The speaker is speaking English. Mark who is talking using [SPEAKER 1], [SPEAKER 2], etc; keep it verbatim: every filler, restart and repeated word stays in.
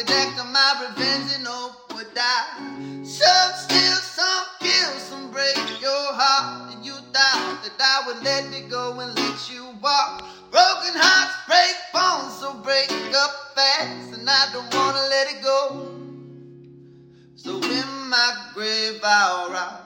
[SPEAKER 1] get back to my revenge and hope would die. Some steal, some kill, some break your heart, and you thought that I would let it go and let you walk. Broken hearts break bones, so break up fast, and I don't wanna let it go. So in my grave I'll rise